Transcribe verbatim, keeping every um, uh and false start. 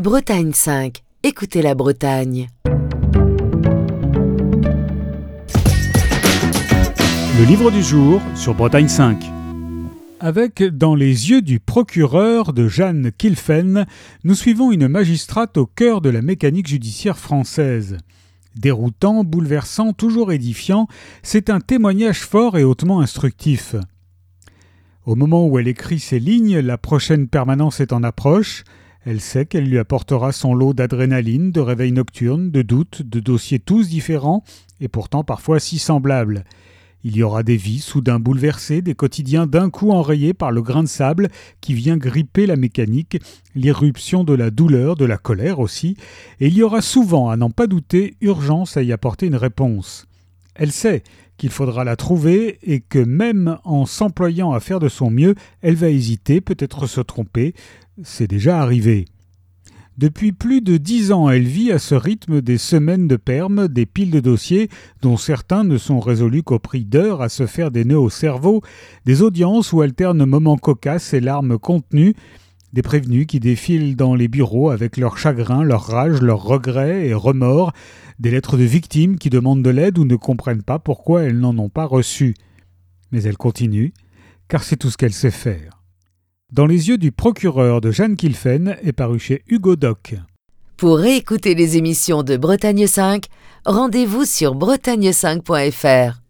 Bretagne cinq. Écoutez la Bretagne. Le livre du jour sur Bretagne cinq. Avec Dans les yeux du procureur de Jeanne Kilfen, nous suivons une magistrate au cœur de la mécanique judiciaire française. Déroutant, bouleversant, toujours édifiant, c'est un témoignage fort et hautement instructif. Au moment où elle écrit ces lignes, la prochaine permanence est en approche. Elle sait qu'elle lui apportera son lot d'adrénaline, de réveils nocturnes, de doutes, de dossiers tous différents et pourtant parfois si semblables. Il y aura des vies soudain bouleversées, des quotidiens d'un coup enrayés par le grain de sable qui vient gripper la mécanique, l'irruption de la douleur, de la colère aussi, et il y aura souvent, à n'en pas douter, urgence à y apporter une réponse. Elle sait qu'il faudra la trouver et que même en s'employant à faire de son mieux, elle va hésiter, peut-être se tromper. C'est déjà arrivé. Depuis plus de dix ans, elle vit à ce rythme des semaines de perme, des piles de dossiers, dont certains ne sont résolus qu'au prix d'heures à se faire des nœuds au cerveau, des audiences où alternent moments cocasses et larmes contenues, des prévenus qui défilent dans les bureaux avec leur chagrin, leur rage, leurs regrets et remords, des lettres de victimes qui demandent de l'aide ou ne comprennent pas pourquoi elles n'en ont pas reçu. Mais elle continue, car c'est tout ce qu'elle sait faire. Dans les yeux du procureur de Jeanne Kilfen est paru chez Hugo Doc. Pour réécouter les émissions de Bretagne cinq, rendez-vous sur bretagne cinq point f r.